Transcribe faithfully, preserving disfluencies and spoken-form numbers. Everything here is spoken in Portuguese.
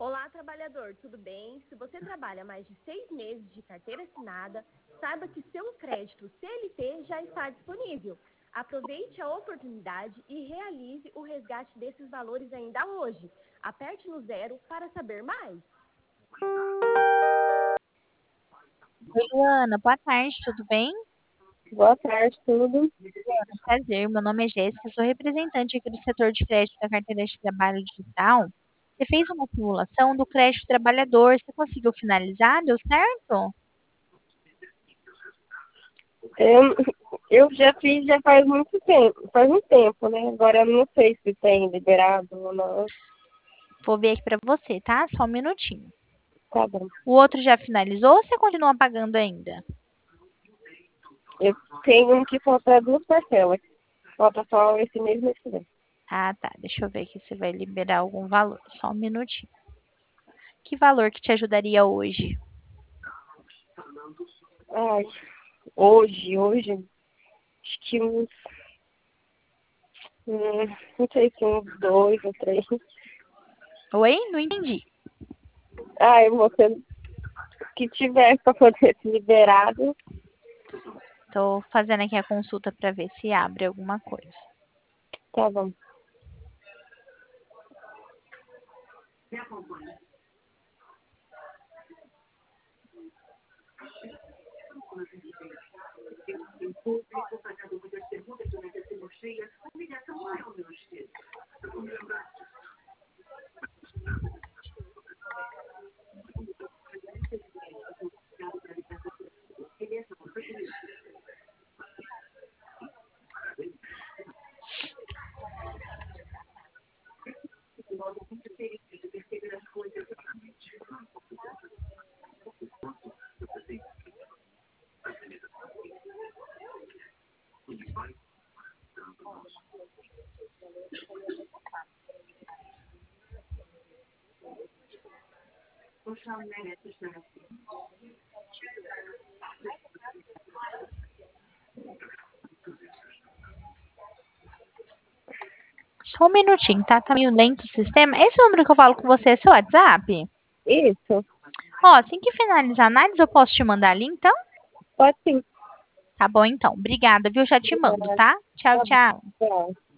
Olá, trabalhador, tudo bem? Se você trabalha mais de seis meses de carteira assinada, saiba que seu crédito C L T já está disponível. Aproveite a oportunidade e realize o resgate desses valores ainda hoje. Aperte no zero para saber mais. Oi, Luana, boa tarde, tudo bem? Boa tarde, tudo. Prazer, meu nome é Jéssica, sou representante aqui do setor de crédito da carteira de trabalho digital. Você fez uma simulação do crédito trabalhador, você conseguiu finalizar? Deu certo? Eu, eu já fiz já faz muito tempo, faz um tempo, né? Agora eu não sei se tem liberado ou não. Vou ver aqui pra você, tá? Só um minutinho. Tá bom. O outro já finalizou ou você continua pagando ainda? Eu tenho um que falta duas parcelas. Falta só esse mês e mês que vem. Ah, tá. Deixa eu ver aqui se vai liberar algum valor. Só um minutinho. Que valor que te ajudaria hoje? Ai, hoje, hoje, acho que uns, hum, não sei se uns dois ou três. Oi? Não entendi. Ai, você que tiver para poder ser liberado. Tô fazendo aqui a consulta pra ver se abre alguma coisa. Tá bom. Só um minutinho, tá? Tá meio lento o sistema. Esse número que eu falo com você é seu WhatsApp? Isso, Ó, assim que finalizar a análise, eu posso te mandar ali, então? pode sim. Tá bom, então. Obrigada, viu? Já te mando, Obrigada. tá? Tchau, Tá bom. tchau. Tchau.